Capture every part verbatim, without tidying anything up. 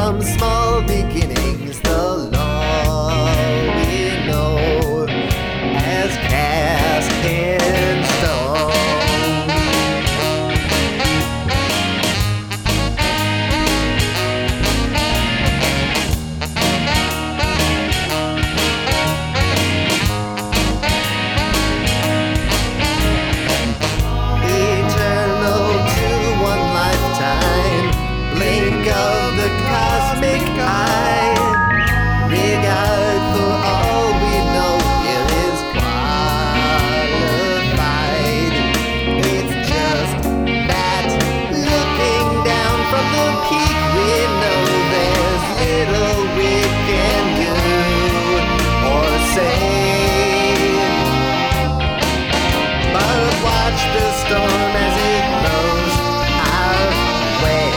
from small beginnings, the law we know as cast in stone. Eternal to one lifetime, blink of the cosmic eye, regard for all we know here is qualified. It's just that looking down from the peak, we know there's little we can do or say. But watch the storm as it blows our way.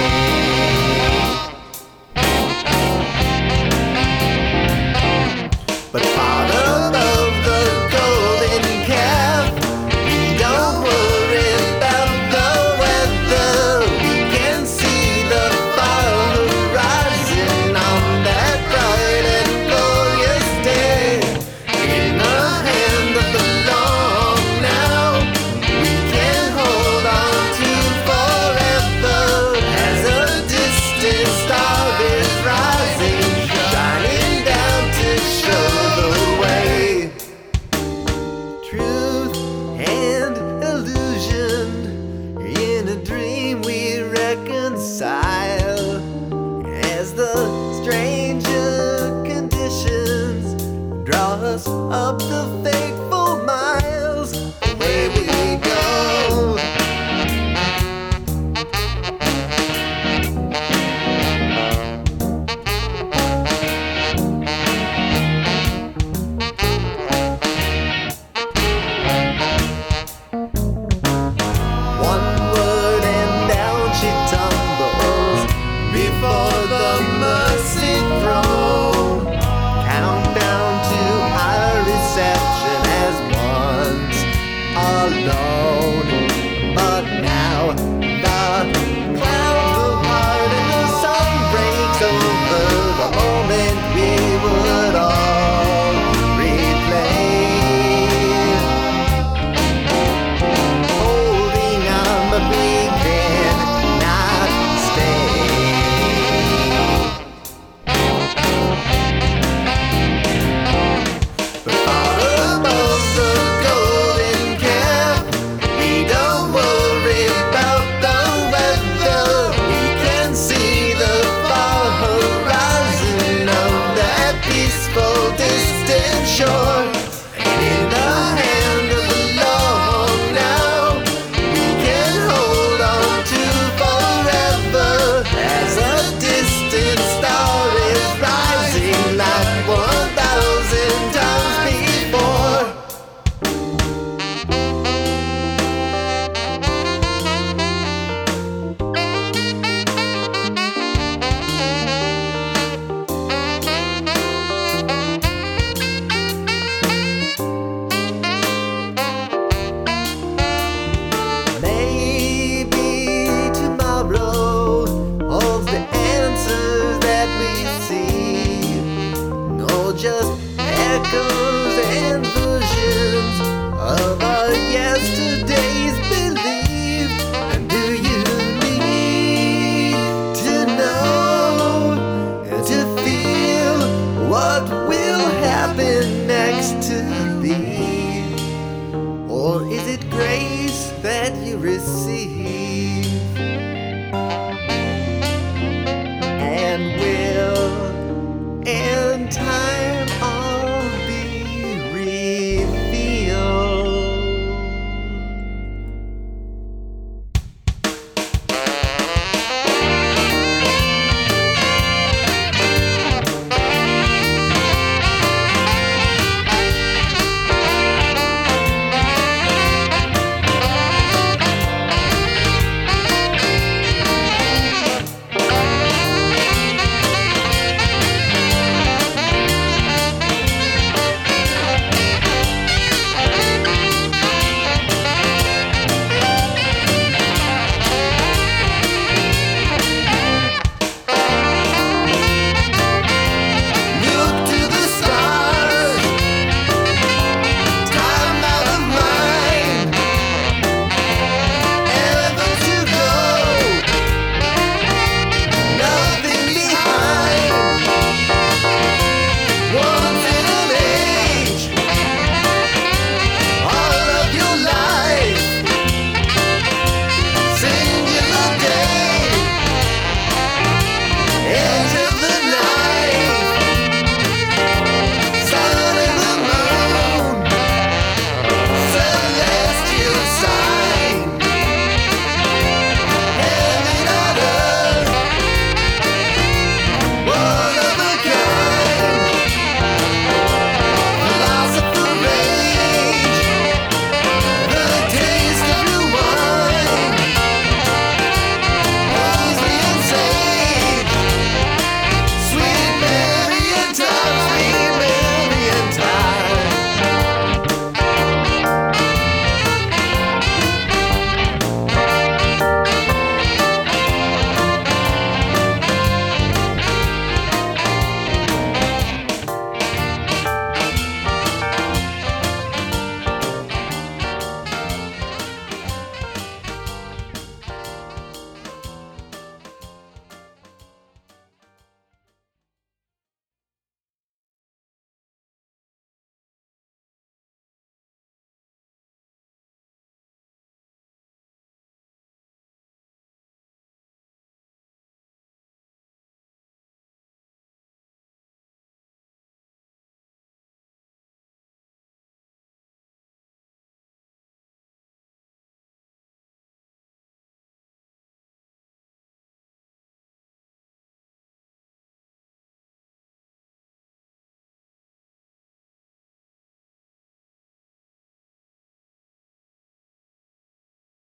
But far above the golden calf, we don't worry about the weather. We can see the far horizon on that bright and glorious day. In the hand of the long now, we can hold on to forever as a distant star is rising, shining down to show the way. Truth and illusion, in a dream we reconcile as the stranger conditions draw us up the fateful miles. Away we go. One word and down she tumbles before the mercy throne. Countdown to our reception as once alone. But now the clouds will part and the sun breaks over the moment we would all replay. Holding on, but we cannot stay. But far above the golden calf, we don't worry about the weather. We can see the far horizon of that peaceful distant shore. And in the hand of the long now, we can hold on to forever as a distant star is rising like one thousand times before. Maybe tomorrow holds the answers that we see. No, just echo